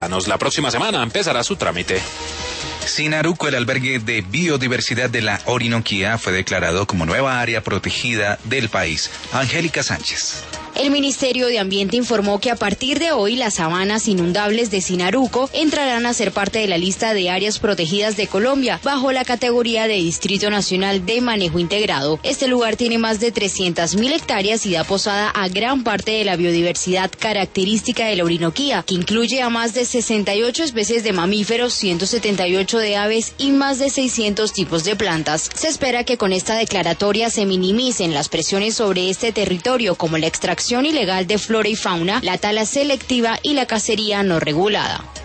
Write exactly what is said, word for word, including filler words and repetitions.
La próxima semana empezará su trámite. Sinaruco, el albergue de biodiversidad de la Orinoquía, fue declarado como nueva área protegida del país. Angélica Sánchez. El Ministerio de Ambiente informó que a partir de hoy las sabanas inundables de Sinaruco entrarán a ser parte de la lista de áreas protegidas de Colombia bajo la categoría de Distrito Nacional de Manejo Integrado. Este lugar tiene más de trescientas mil hectáreas y da posada a gran parte de la biodiversidad característica de la Orinoquía, que incluye a más de sesenta y ocho especies de mamíferos, ciento setenta y ocho de aves y más de seiscientos tipos de plantas. Se espera que con esta declaratoria se minimicen las presiones sobre este territorio, como la extracción ilegal de flora y fauna, la tala selectiva y la cacería no regulada.